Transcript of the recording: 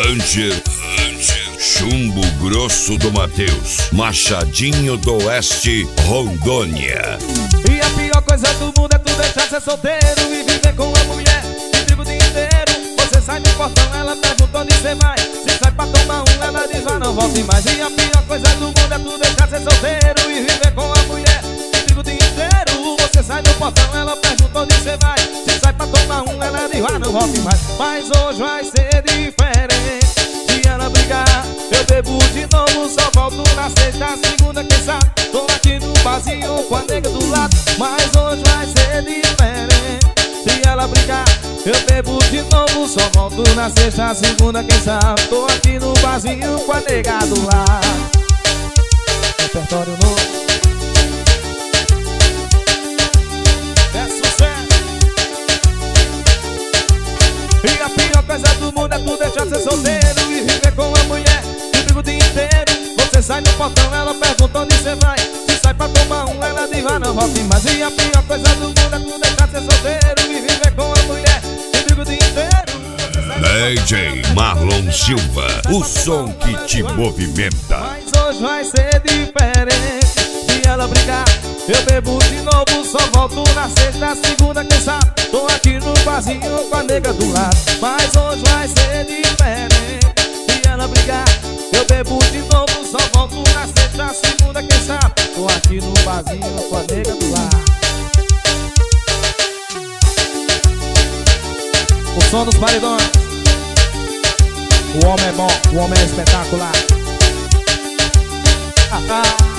Ranger, Chumbo Grosso do Mateus, Machadinho do Oeste, Rondônia. E a pior coisa do mundo é tu deixar ser solteiro e viver com uma mulher que vive o dia inteiro. Você sai do portão, ela pergunta onde você vai. Se sai pra tomar um, ela diz já não volte mais. E a pior coisa do mundo é tu deixar ser solteiro e viver com uma mulher que vive o dia inteiro. Você sai do portão, ela pergunta onde você vai. Se sai pra tomar um, ela diz já não volte mais. Mas hoje vai ser diferente. Se ela brigar, eu bebo de novo, só volto na sexta, segunda, quem sabe. Tô aqui no barzinho com a nega do lado. Mas hoje vai ser diferente. Se ela brigar, eu bebo de novo, só volto na sexta, segunda, quem sabe. Tô aqui no barzinho com a nega do lado. Repertório novo. É sucesso. E a pior coisa do mundo é tu deixar ser solteiro e viver com uma mulher que vive o dia inteiro. Você sai no portão, ela pergunta onde você vai. Se sai pra tomar um, ela diz já não volte mais. E a pior coisa do mundo é tu deixar ser solteiro e viver com uma mulher que vive o dia inteiro. DJ Marlon Silva, o som que te movimenta. Mas hoje vai ser diferente. Se ela brigar, eu bebo de novo, só volto na sexta, segunda, quem sabe. Tô aqui no barzinho com a nega do lado. Mas hoje vai ser diferente. Se ela brigar, eu bebo de novo, só volto na sexta, segunda, quem sabe. Tô aqui no barzinho com a nega do lado. O som dos paredões. O homem é bom, o homem é espetacular.